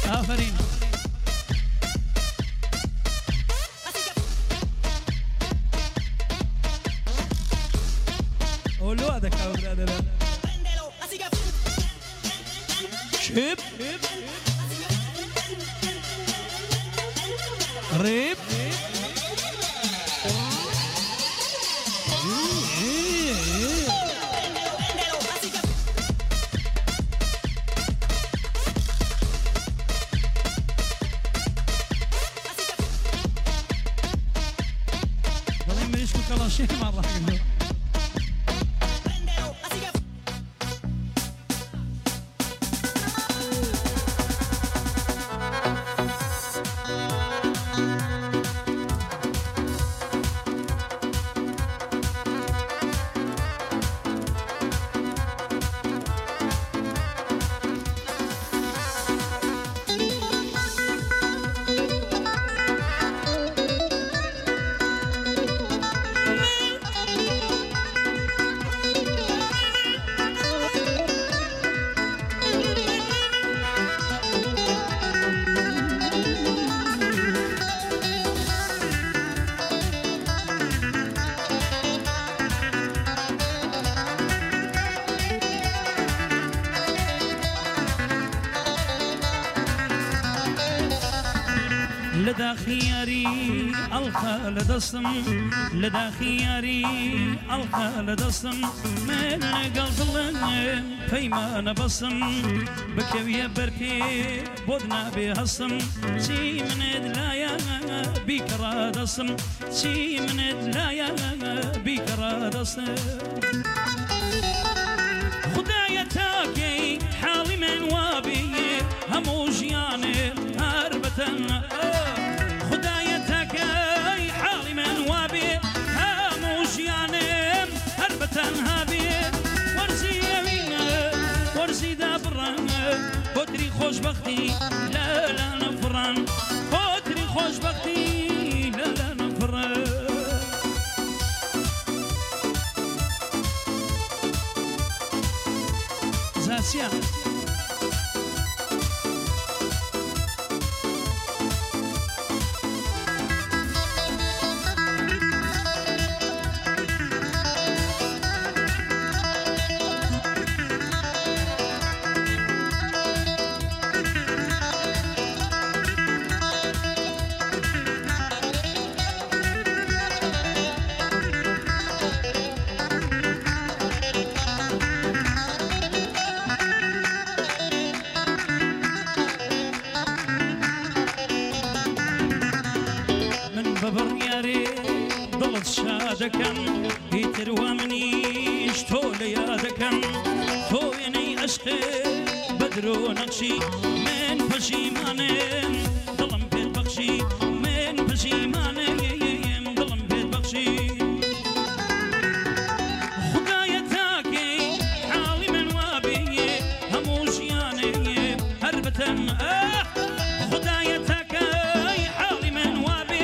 آفرین اولو هذا كاور هذا شيب ريب والله ما يشكو كلاشي مرة حقه لدا خياري الخال دستم لدا خياري الخال دستم من قلب لنا فيما نبصم بكوية بركي بودنا بهصم شي من دلايا بكرا دصم شي من دلايا بكرا دصم خدايا تاكي حالي من وابي هموجياني هربتن خوشبختي لا لا نفرن خاطري خوشبختي لا لا نفرن زاسيا دكم هيتر ومنيش تولي يا دكم تويني عشقي بدرو نقشي من بشيمانين ظلم في البخشي من بشيمانين ظلم في البخشي خدايا تاكي حالي من وابي هموشياني هربتم خدايا تاكي حالي من وابي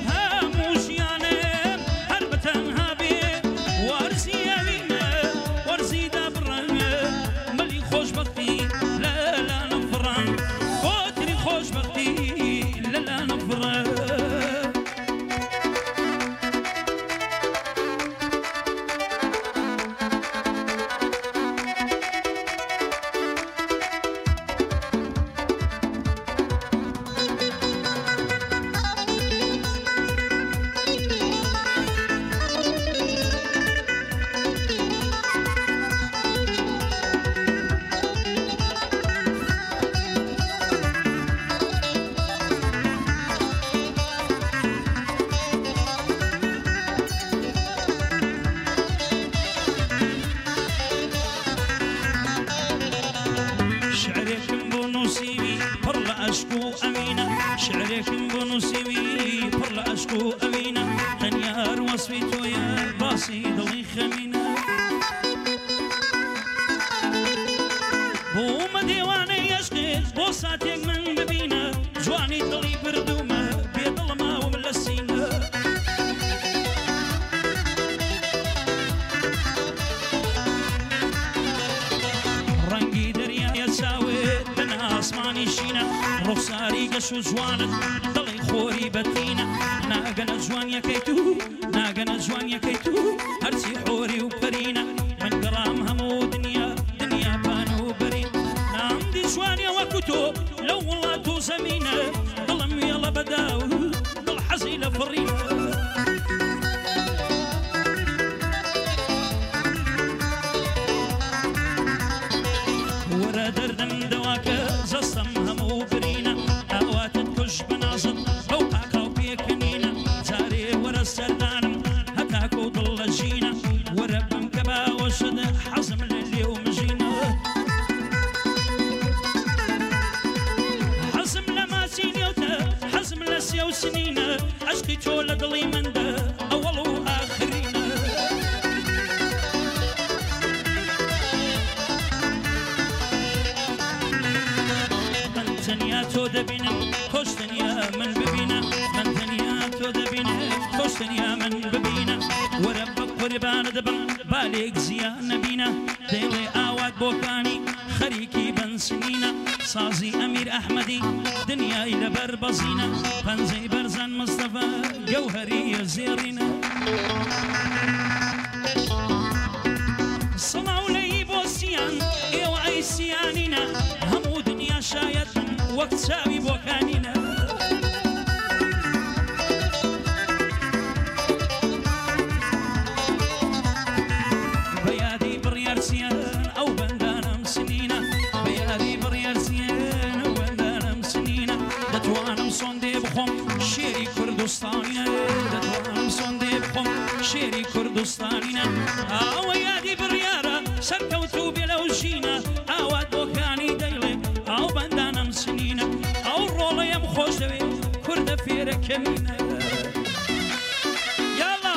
شعركم بنوسيوي برلا أشكو أمينة غنيار وصفيتو يا باسي ضلي خمينة بوما ديواني يشغل بوساتك من ببينة جواني ضلي بردومة بيد الله ومن السينة رنقي دريا يساوي دنا ئاسمانی شینە ڕوخساری گەش و جوانت دڵی خۆری بەتینە ناگەنە جوانیەکەیت و ناگەنە جوانیەکەیت و هەرچی حۆری و پەرینە من گەڕام هەموو دنیا دنیا پان و بەرین نامدی جوانیە وەکو تۆ لەو وڵات و زەمینە دڵم وێڵە بەدا و دڵ حەزی لە فڕینە وەرە دەردم دەواکە زەستەم هەموو برینە ئاواتت کوش بەنازم ئەو قاقا و پێکەنینە جارێ وەرە سەردانم هەتاکە و دڵ لە ژینە وەرە بم کە باوەشت حەزم لە لێ و مژینە حەزم لە ماچی نێوتە حەزم لە سێ و سنینە عەشقی تۆ لە دڵی مندە ئەوەڵ و ئاخرینە تەنیا تۆ دەبینم تۆش تەنیا من ببینە من تەنیا تۆ دەبینم تۆش تەنیا من ببینە وەرە بە قوربانە دەبم بالێک زیان نەبینە دەیڵێ ئاوات بۆکانی خەریکی بەنسنینە سازی ئەمیر ئەحمەدی دنیای لەبەر بەزینە پەنجەی بەرزان مستەفا گەوهەریە زێڕینە سڵاو لەی بۆ سیان ئێوە ئەی سیانینە هەموو دنیا شایەت وەک چاوی بۆکانینە بە یادی بڕیارچیان ئەو بەندانم سنینە بە یادی بڕیارچیان ئەو بەندانم سنینە دەتوانم سۆندێ بخۆم شێری کوردستانینە دەتوانم سۆندێ بخۆم شێری کوردستانینە ئەوە یادی بڕیارە سەرکەوتوو بێ لەو ژینە ئاوات بۆکانی دەیڵێ ئەو بەندانم سنینە ئەو ڕۆڵەیەم خۆش دەوێ کوردە فێرەکەمینە یاڵا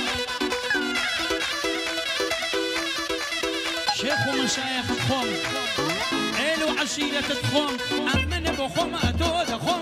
شێخ و مەشایەخت خۆم عێل و عەشیرەتت خۆم ئەمنە بۆ خۆم ئەتۆ دەخۆم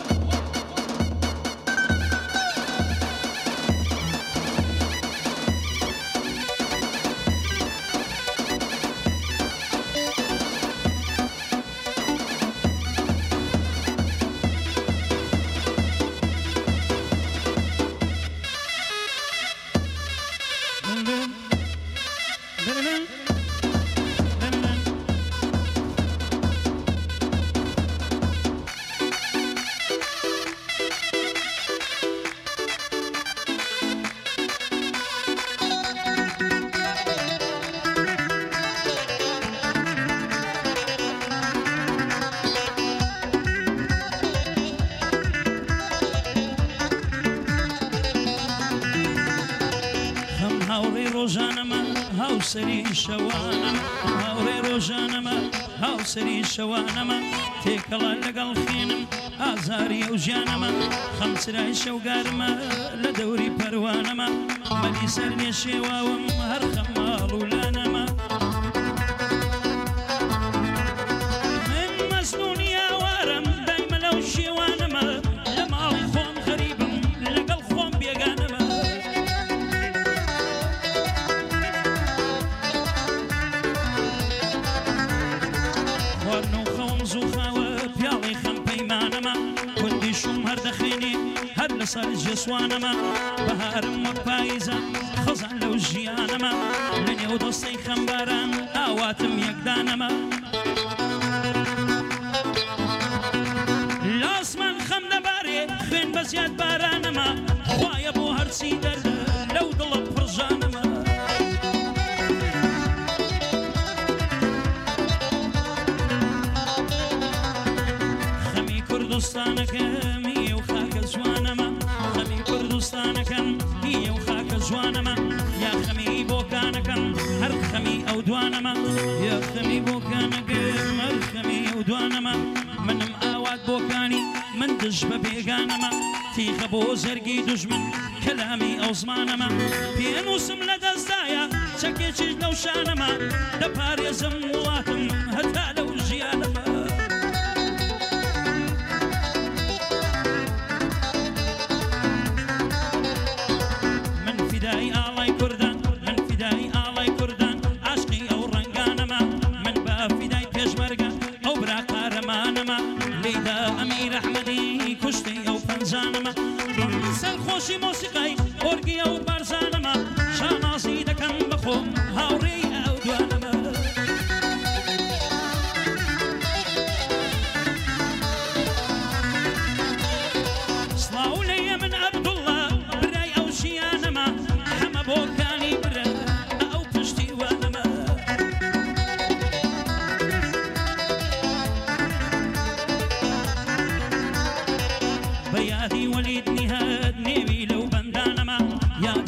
هاوسری شەوانەمە هاوڕێ ڕۆژانەمە هاوسری شەوانەمە تێکەڵە لەگەڵ خێنم ئازاری ئەو ژیانەمە خەمچرای شەوگارمە لە دەوری پەروانەمە مەلی سەر نێ شێواوم هەر خەماڵ و لانەمە من مەزنونی ئاوارم دایمە لەو شێوانەمە لە ماڵی خۆم غەریبم لەگەڵ خۆم بێگانەمە لەسەر جێسوانەمە بەهارم وەک پاییزە خەزان لەو ژیانەمە لە نێو دەستەی خەمباران ئاواتم یەکدانەمە لاسمان خەم دەبارێ خوێن بە زیاد بارانەمە خوایە بۆ هەرچی دەردە لەو دڵە پڕژانەمە خەمی کوردستانەکەم و خاکە جوانەمە خەمی کوردستانەکەم هیە و خاکە جوانەمە یا خەمی بۆکانەکەم هەر خەمی ئەو دوانەمە یا خەمی بۆکانەکەم هەر خەمی ئەو دوانەمە منم ئاوات بۆکانی من دژ بە بێگانەمە تیخە بۆ زەرگی دوژمن کەلامی ئەو زمانەمە پێنووسم لە دەستایە چەکێکیش لەو شانەمە دەپارێزم وڵاتم هەتا لەو ژیانەمە عاشقی ئەو ڕەنگانەمە من بە فیدای پێشمەرگە ئەو برا قارەمانەمە ليدا أمير أحمدي كشتي أو فنزانما سرخوشي موسيقي أورجي أو بارزانما شانازي دكن بخوم هاوري